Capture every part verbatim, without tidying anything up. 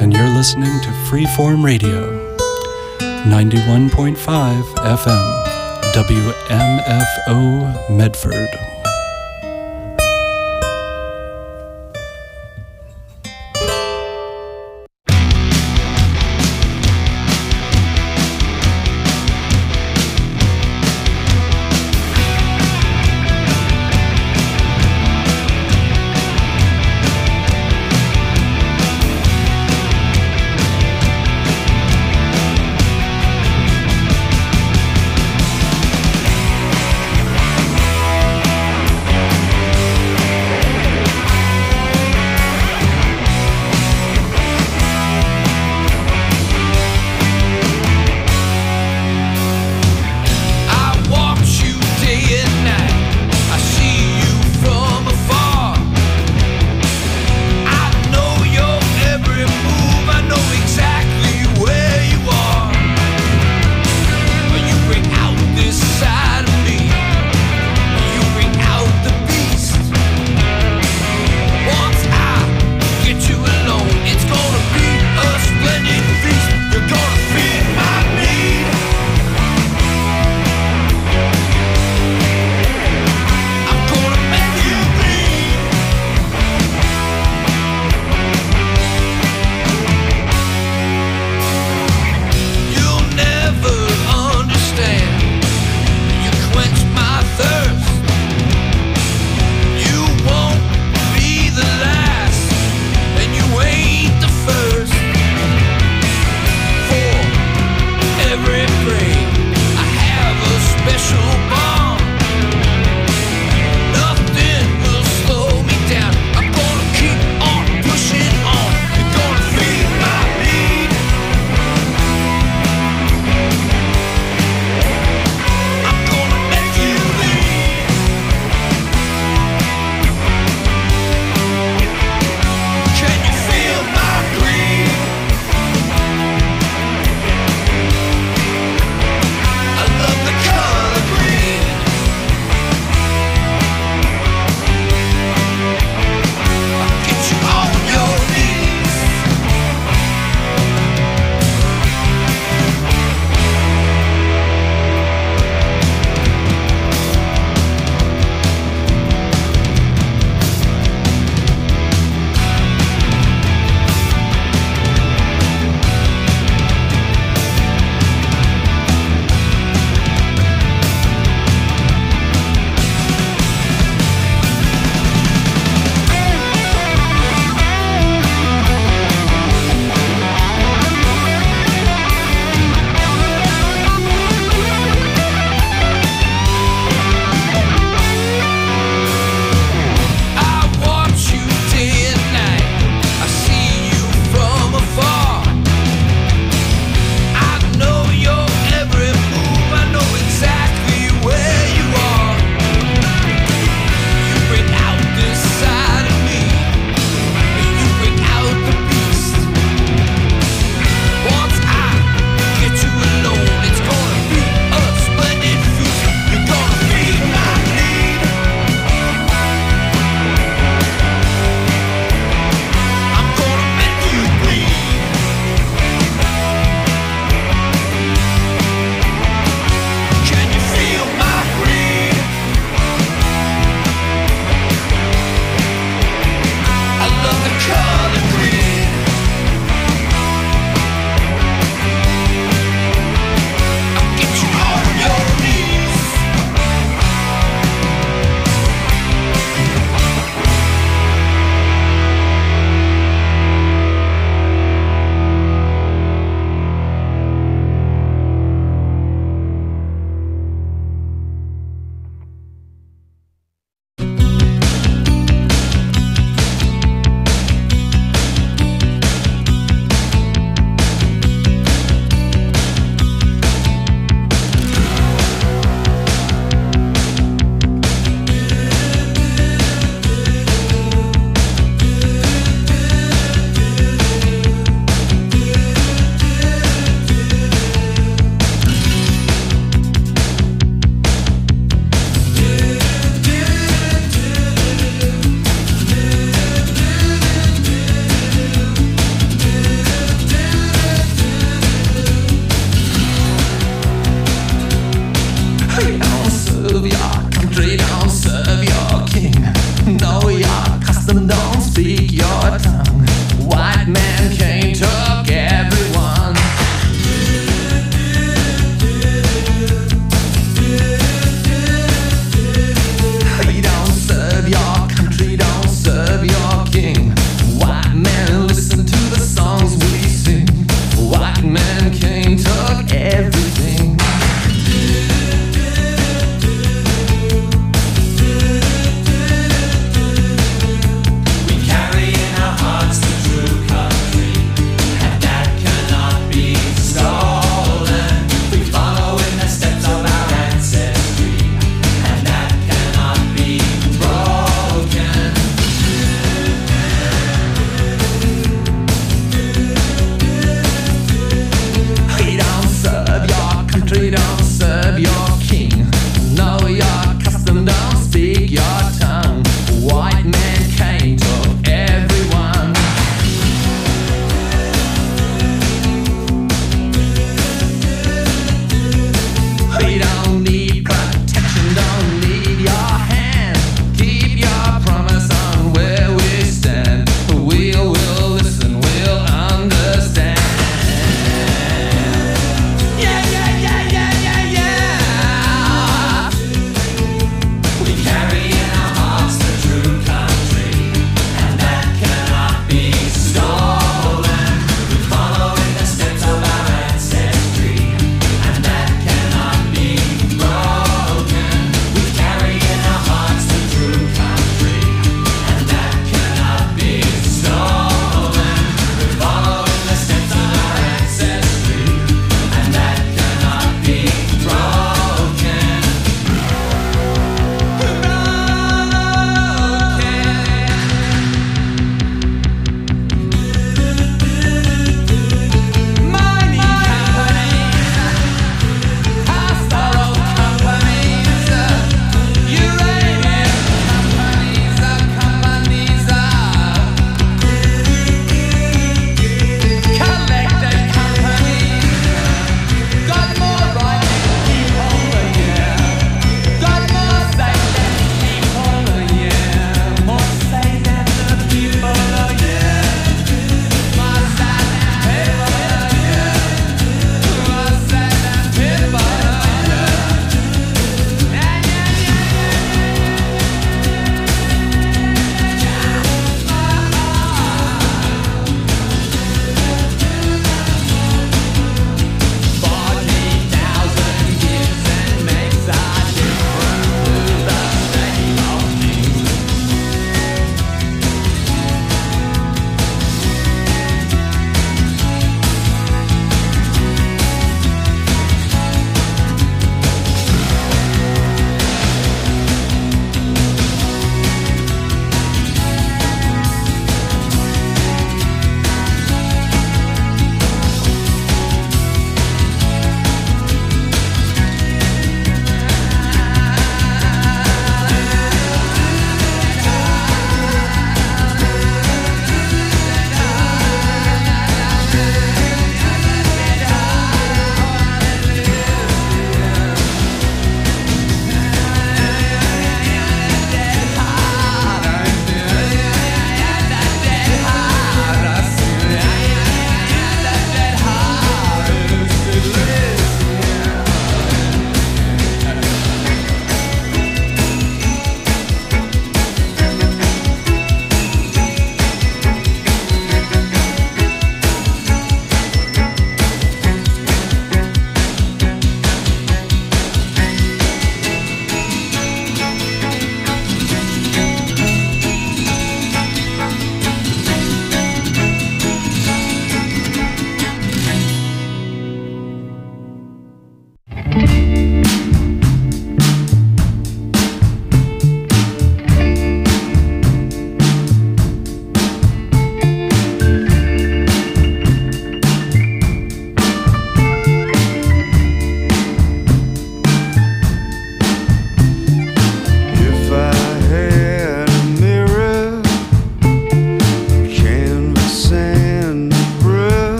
and you're listening to Freeform Radio, ninety-one point five F M, W M F O Medford.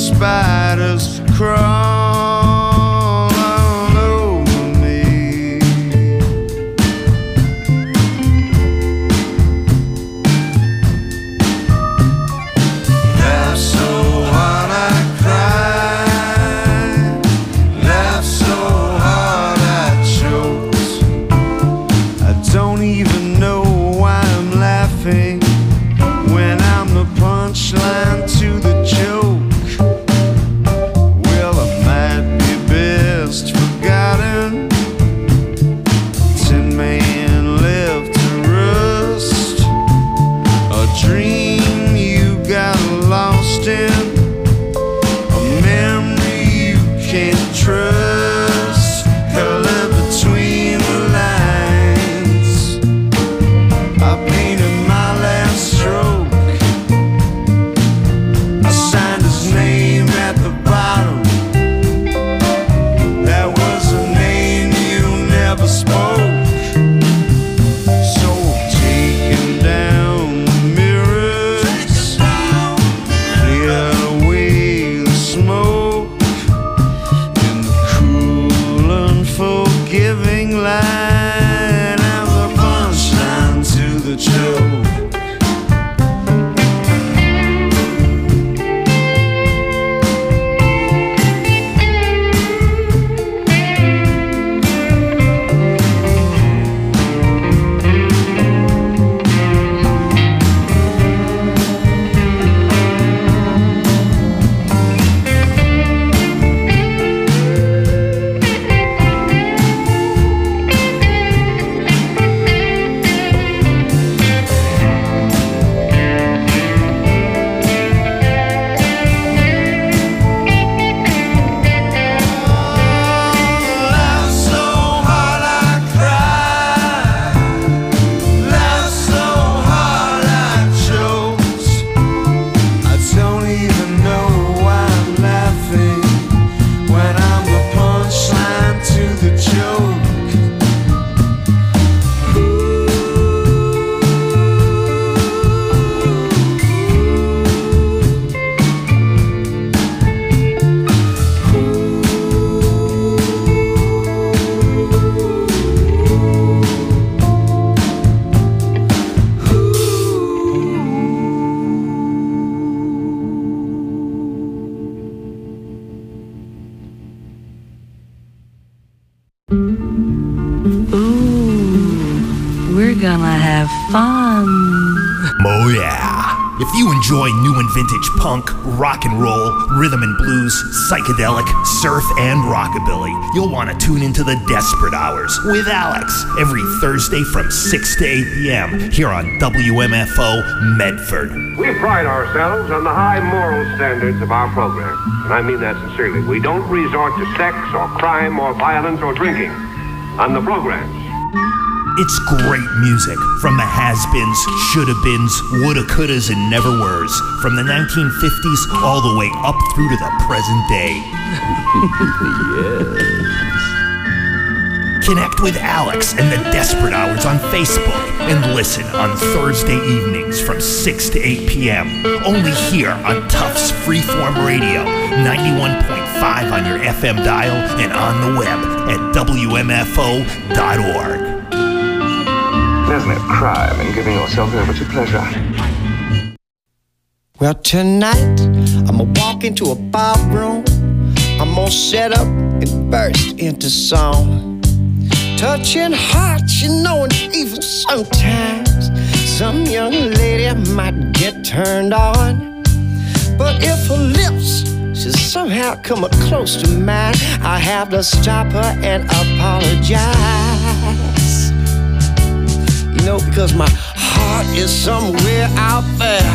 spiders crawl all over me. Laugh so hard I cry, laugh so hard I choke. I don't even know why I'm laughing when I'm the punchline to the joke. Well, I might be best forgotten. Tin man left to rust. A dream you got lost in, a memory you can't trust. Color between the lines, I painted my last stroke. I signed his name at the bottom. That was a name you never spoke. So taking down the mirrors, cleared away the smoke in the cool, unforgiving light. I'm the punchline to the joke. Laugh so hard I cry, laugh so hard I choke. I don't even know why I'm laughing when I'm the punchline to the joke. Ooh, we're gonna have fun. Oh yeah. If you enjoy new and vintage punk, rock and roll, rhythm and blues, psychedelic, surf, and rockabilly, you'll want to tune into the Desperate Hours with Alex every Thursday from six to eight p.m. here on W M F O Medford. We pride ourselves on the high moral standards of our program, and I mean that sincerely. We don't resort to sex or crime or violence or drinking on the programs. It's great music from the has-beens, shoulda-beens, woulda, couldas, and never-weres, from the nineteen fifties all the way up through to the present day. Yes. Connect with Alex and the Desperate Hours on Facebook and listen on Thursday evenings from six to eight p.m. only here on Tufts Freeform Radio, ninety-one point five on your F M dial and on the web at W M F O dot org. There's no crime in giving yourself over to pleasure. Well, tonight I'm gonna walk into a bar room. I'm gonna set up and burst into song, touching hearts, you know, and even sometimes some young lady might get turned on. But if her lips should somehow come up close to mine, I have to stop her and apologize. You know, because my heart is somewhere out there.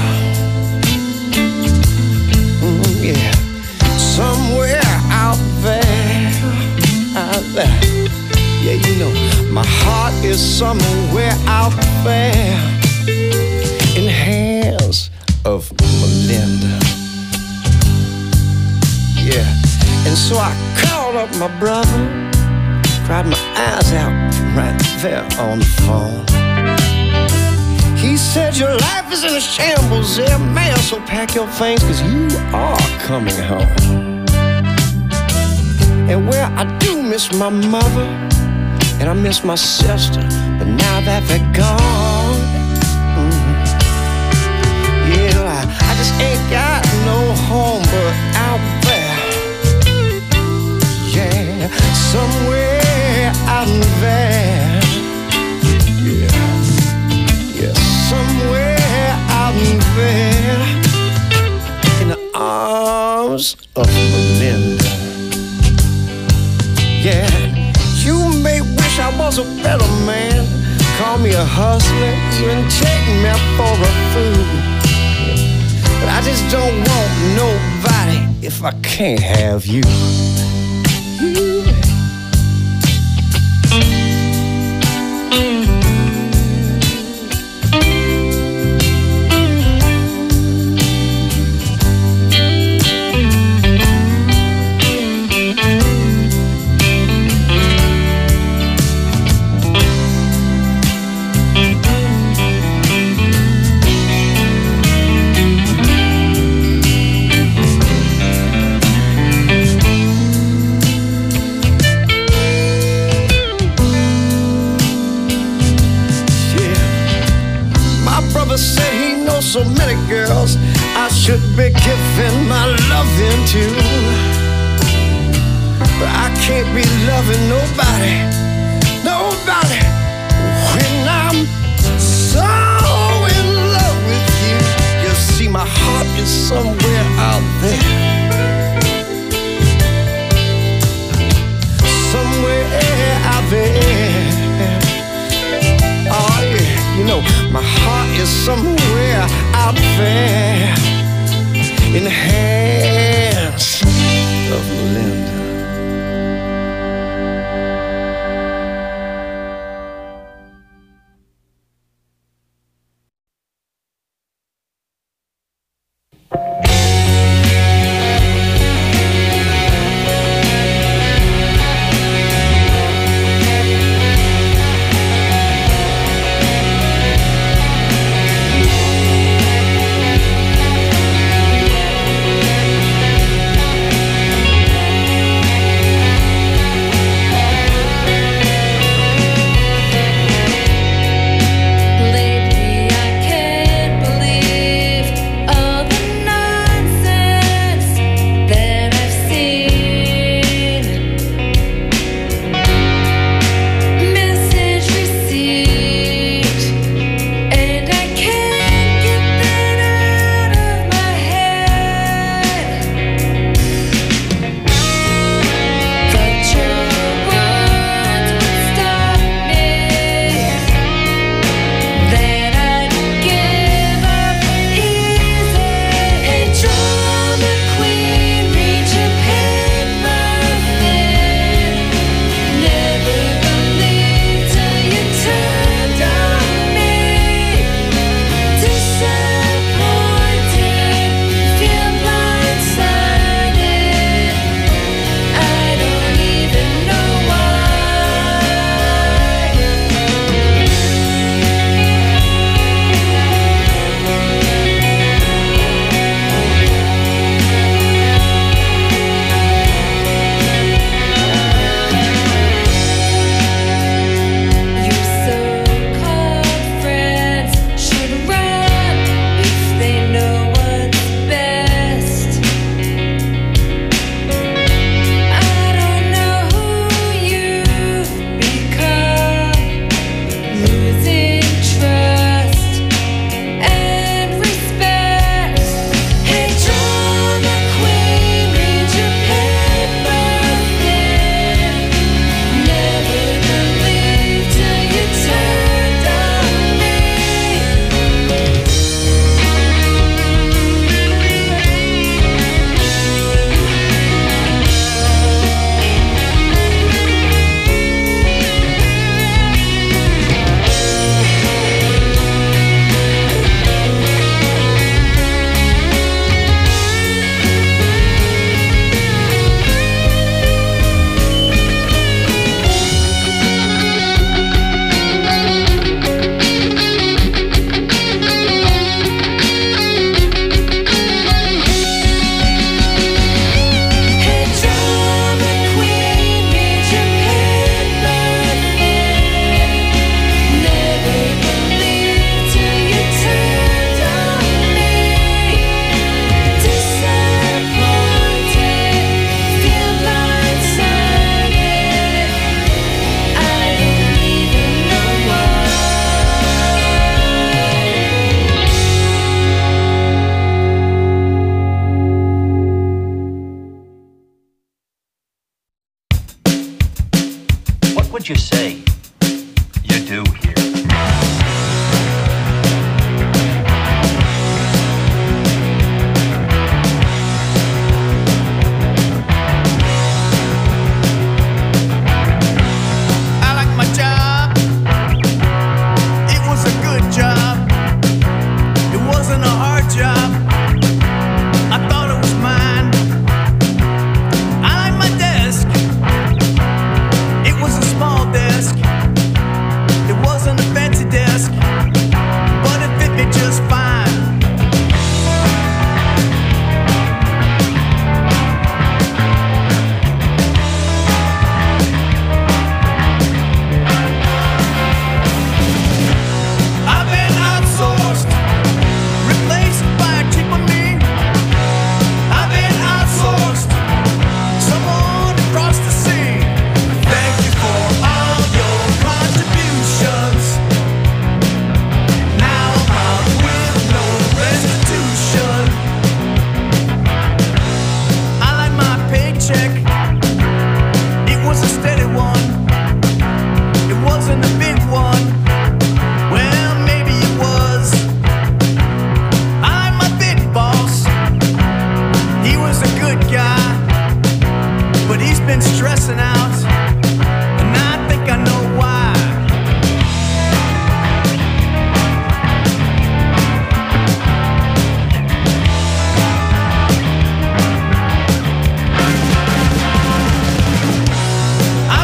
Mm, yeah, somewhere out there, out there. Yeah, you know, my heart is somewhere out there in hands of Melinda. Yeah, and so I called up my brother, cried my eyes out right there on the phone. He said your life is in a shambles there, man, so pack your things, cause you are coming home. And where I do miss my mother, and I miss my sister, but now that they're gone, mm, yeah, I, I just ain't got no home but out there. Yeah, somewhere out there. Yeah, yeah, somewhere out there in the arms of Melinda. Yeah, you may wish I was a better man, call me a hustler, even take me for a fool. But I just don't want nobody if I can't have you. You. Said he knows so many girls I should be giving my loving to, but I can't be loving nobody, nobody when I'm so in love with you. You see, my heart is somewhere out there, somewhere out there. Oh yeah, you know, my heart is somewhere out there in the hands of Melinda. would you say you do here? I like my job. It was a good job. It wasn't a hard job. I thought it was mine. I like my desk. It was a small desk. It wasn't a fancy desk, but it fit me just fine. I've been outsourced, replaced by a cheaper me. I've been outsourced, someone across the sea. Thank you for all your contributions. Now I'm out with no restitution. I like my paycheck. It was a steady one. It wasn't a big one. Well, maybe it was. I like my big boss. He was a good guy, but he's been stressing out, and I think I know why. I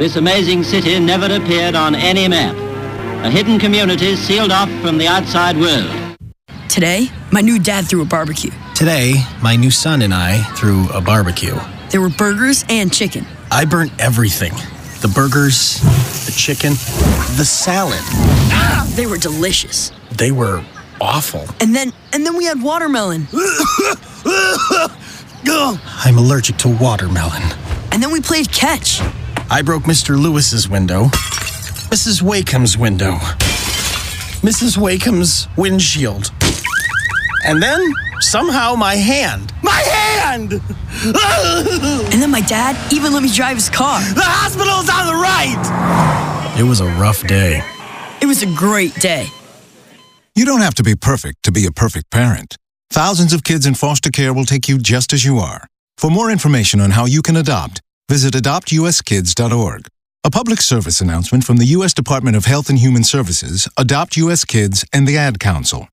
This amazing city never appeared on any map. A hidden community sealed off from the outside world. Today, my new dad threw a barbecue. Today, my new son and I threw a barbecue. There were burgers and chicken. I burnt everything. The burgers, the chicken, the salad. Ah, they were delicious. They were awful. And then, and then we had watermelon. I'm allergic to watermelon. And then we played catch. I broke Mister Lewis's window, Missus Wakeham's window, Missus Wakeham's windshield. And then, somehow, my hand. My hand! And then my dad even let me drive his car. The hospital's on the right! It was a rough day. It was a great day. You don't have to be perfect to be a perfect parent. Thousands of kids in foster care will take you just as you are. For more information on how you can adopt, visit adopt u s kids dot org. A public service announcement from the U S Department of Health and Human Services, Adopt U S Kids, and the Ad Council.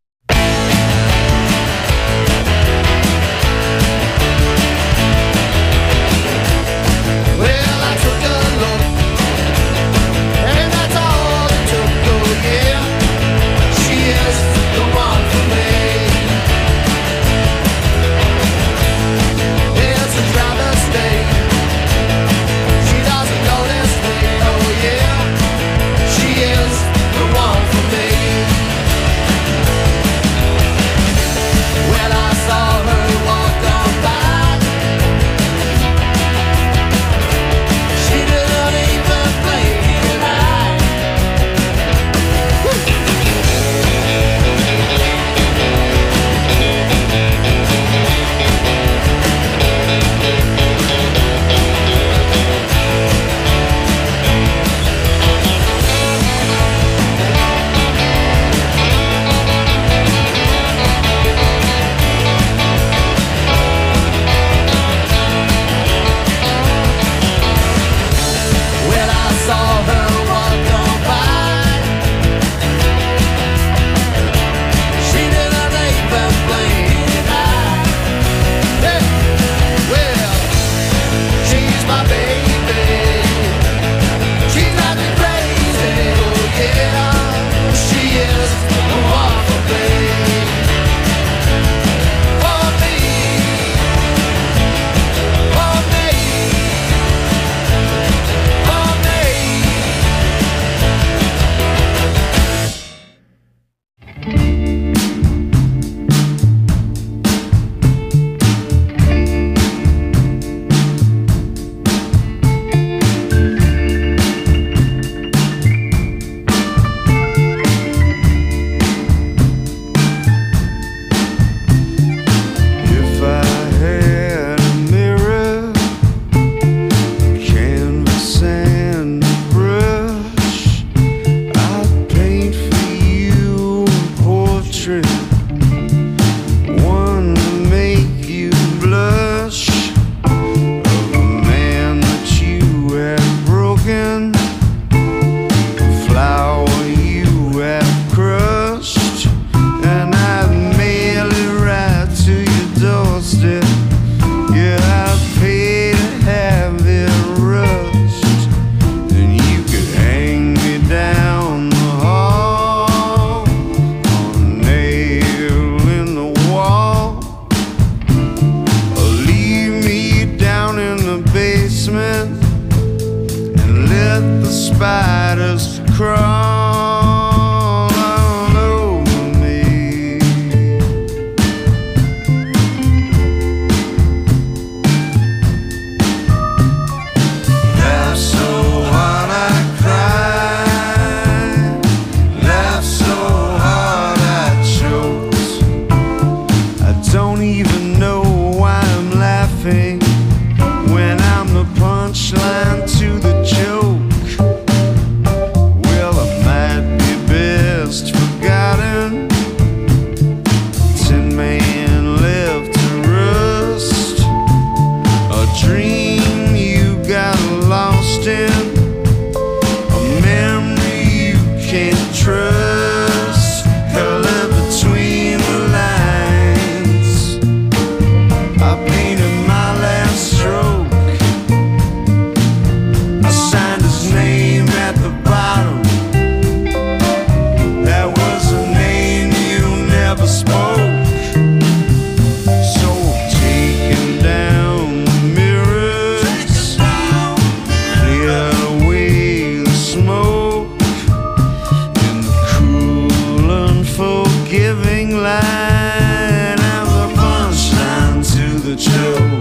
I'm the punchline to the joke.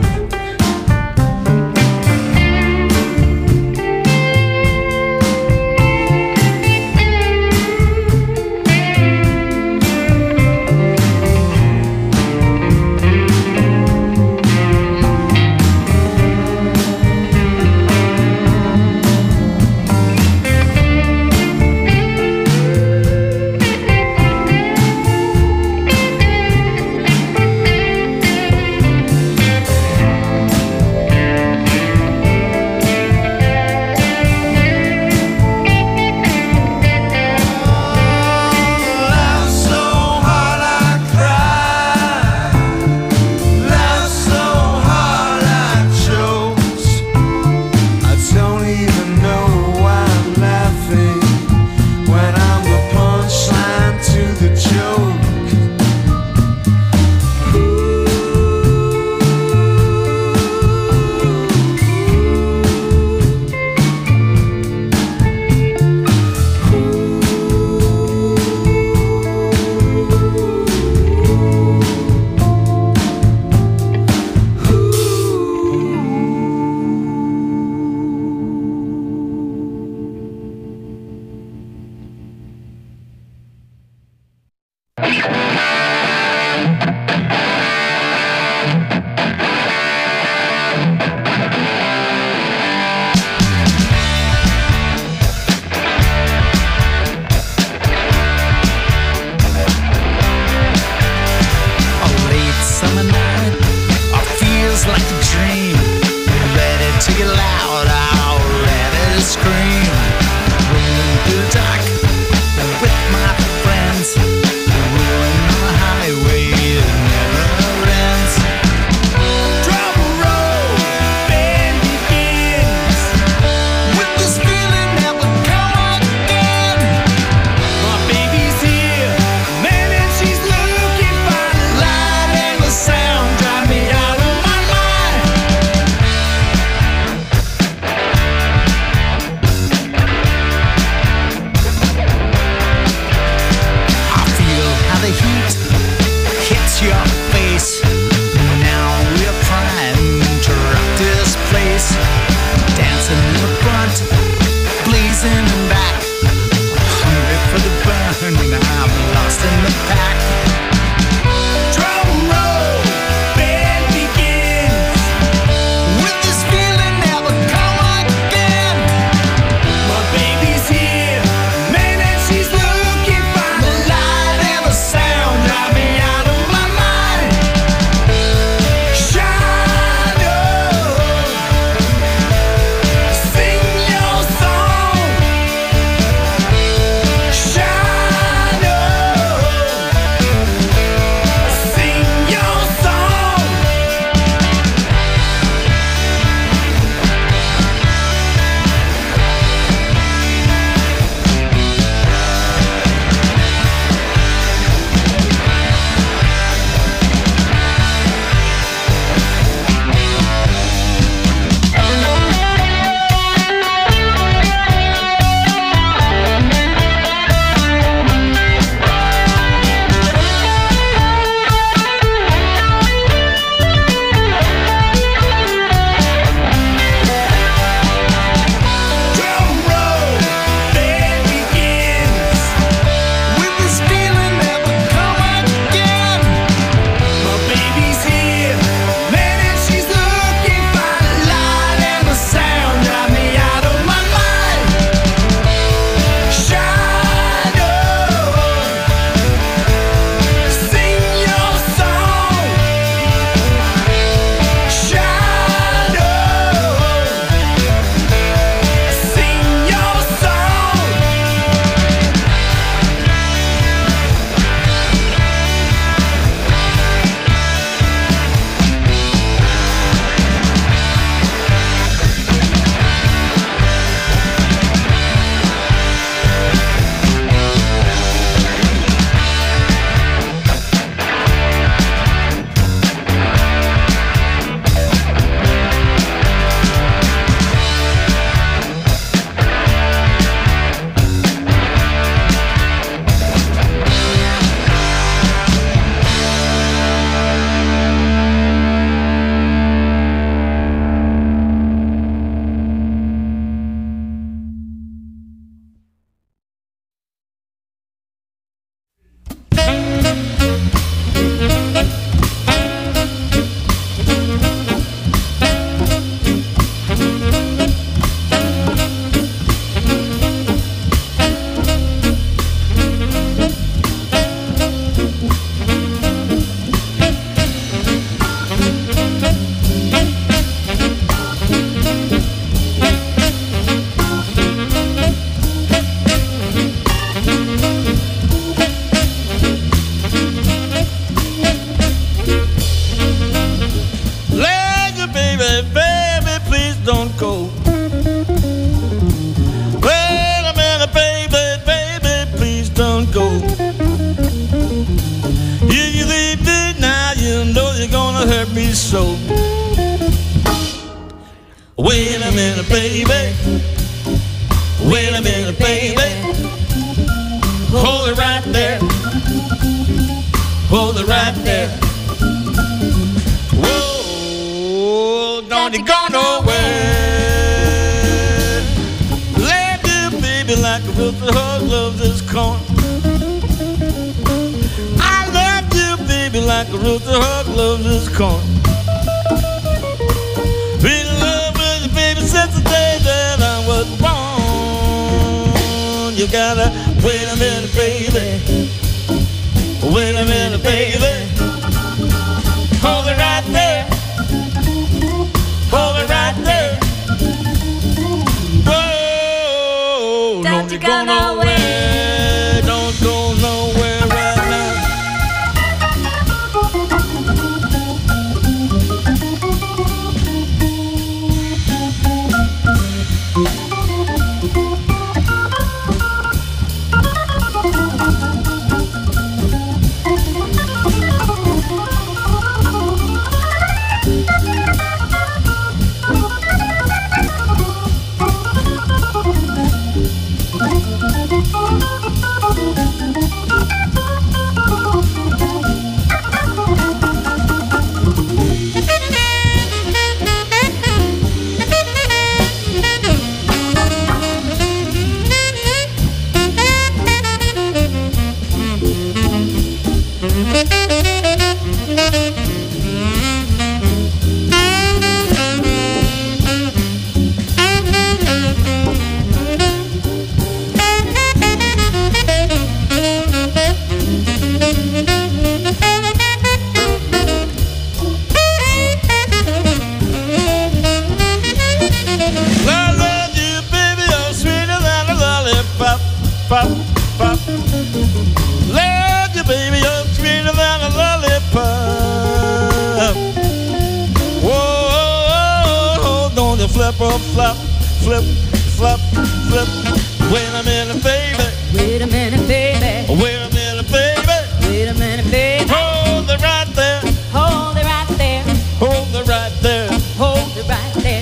hurt me so. Wait a minute, baby. Wait a minute, baby. Hold it right there. Hold it right there. Whoa, don't you go nowhere. Love you, baby, like a rooster hug loves his corn. I love you, baby, like a rooster hug loves his corn. Been in love with you, baby, since the day that I was born. You gotta wait a minute, baby. Wait a minute, baby. Hold it right there. Hold it right there. Whoa, don't you go nowhere. Don't go nowhere right now. Pop, pop. Love you, baby, you're sweeter than a lollipop. Whoa, don't you flip or flop, flip, flop, flip. Wait a minute, baby. Wait a minute, baby. Wait a minute, baby. Wait a minute, baby. Hold it right there. Hold it right there. Hold it right there. Hold it right there.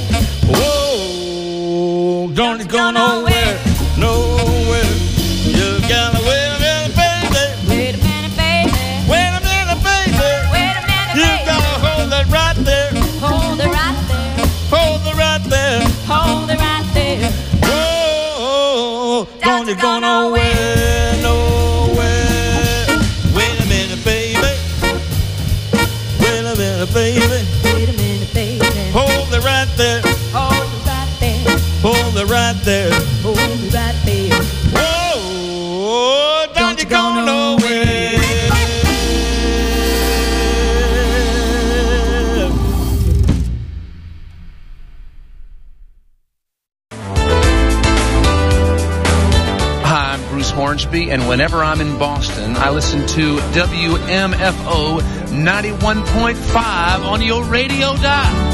Whoa, don't you go nowhere, nowhere. You gotta wait a minute, baby. Wait a minute, baby. Wait a minute, baby. Wait a minute, You baby. gotta hold it right there. Hold it right there. Hold it right there. Hold it right there. Whoa, don't you go nowhere, nowhere. Wait a minute, baby. Wait a minute, baby. Wait a minute, baby. Hold it right there. Hold it right there. Hold it right there. Hold it right there. Whoa, don't you go nowhere. Hi, I'm Bruce Hornsby, and whenever I'm in Boston, I listen to W M F O ninety-one point five on your radio dial.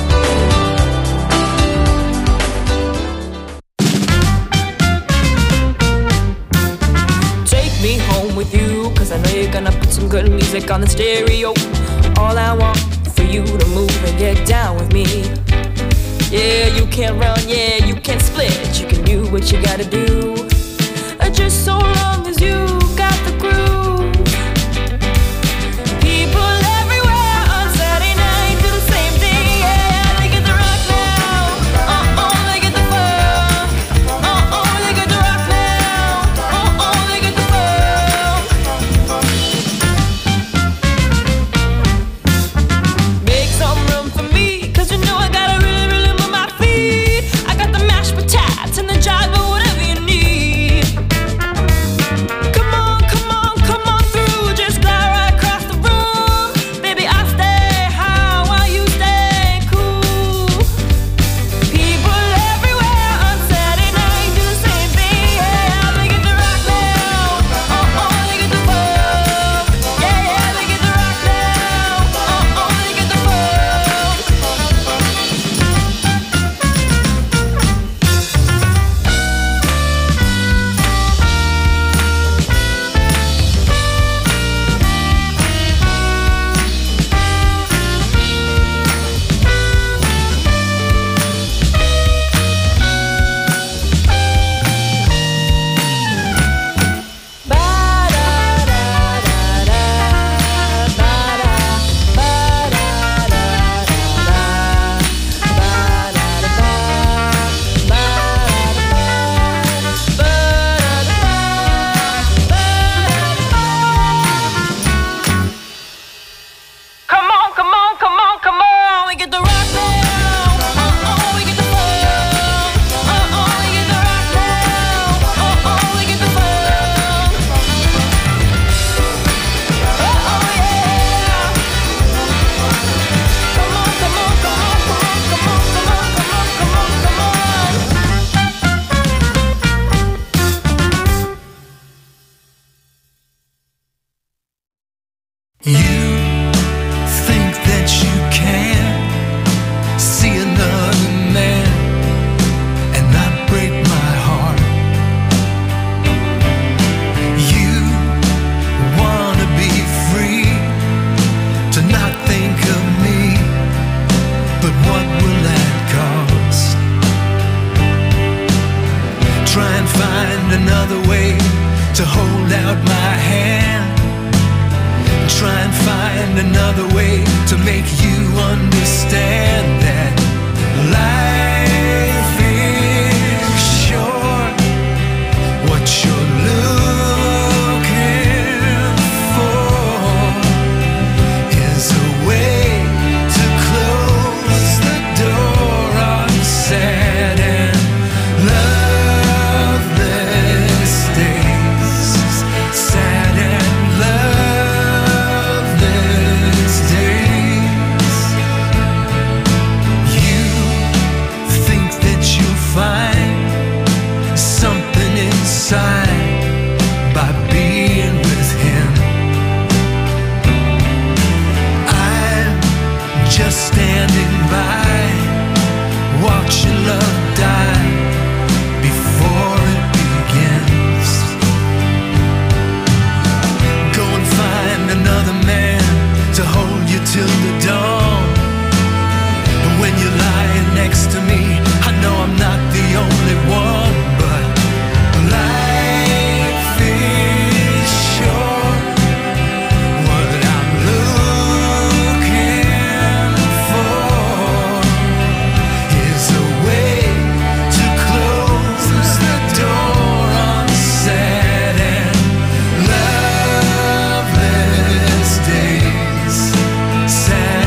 Me home with you, cause I know you're gonna put some good music on the stereo. All I want for you to move and get down with me. Yeah, you can't run, yeah, you can't split. You can do what you gotta do, uh, just so long as you got the groove. People everywhere on Saturday night do the same thing, yeah. They get the rock now, uh-oh, they get the funk, uh-oh, they get the rock now, uh-oh, they get the make some room for me, cause you know I gotta really, really move my feet. I got the mashed potatoes and the jive or whatever you need. Come on, find another way to make you understand that life is short. What you're looking for is a way to close the door on sad and loveless days. Sad and loveless days. You think that you'll find something inside by being with him. I'm just standing by, watching love die before it begins. Go and find another man to hold you till the dawn. And when you're lying next to me, I know I'm not the only one, but life is short. What I'm looking for is a way to close the door on sad and loveless days. Sad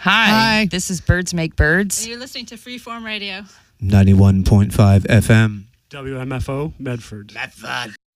Hi. Hi. This is Birds Make Birds. And you're listening to Freeform Radio. ninety-one point five F M. W M F O, Medford. Medford.